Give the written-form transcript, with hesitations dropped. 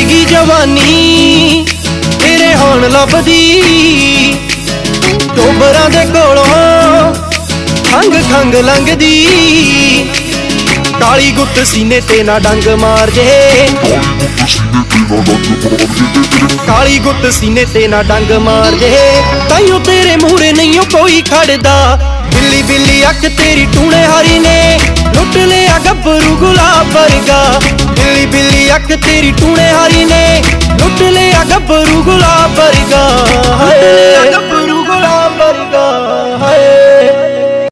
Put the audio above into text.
ਗਈ ਜਵਾਨੀ ਤੇਰੇ ਹੋਣ ਲੱਭਦੀ, ਟੋਬਰਾਂ ਦੇ ਕੋਲੋਂ ਖੰਗ ਖੰਗ ਲੰਘਦੀ। ਕਾਲੀ ਗੁੱਤ ਸੀਨੇ ਤੇ ਨਾ ਡੰਗ ਮਾਰ ਜੇ, ਕਾਲੀ ਗੁੱਤ ਸੀਨੇ ਤੇ ਨਾ ਡੰਗ ਮਾਰ ਜੇ। ਤਾਈਓ ਤੇਰੇ ਮੂਹਰੇ ਨਹੀਂਓ ਕੋਈ ਖੜਦਾ, ਬਿੱਲੀ ਬਿੱਲੀ ਅੱਖ ਤੇਰੀ ਟੂਣੇ ਹਾਰੀ ਨੇ ਲੁੱਟ ਲਿਆ ਗੱਭਰੂ ਗੁਲਾਬ ਵਰਗਾ। ਬਿੱਲੀ ਬਿੱਲੀ ਅੱਖ ਤੇਰੀ ਟੂਣੇ ਹਾਰੀ ਨੇ ਲੁੱਟ ਲਿਆ ਗੱਭਰੂ ਗੁਲਾਬ ਵਰਗਾ। ਹਾਏ ਗੱਭਰੂ ਗੁਲਾਬ ਵਰਗਾ ਹਾਏ।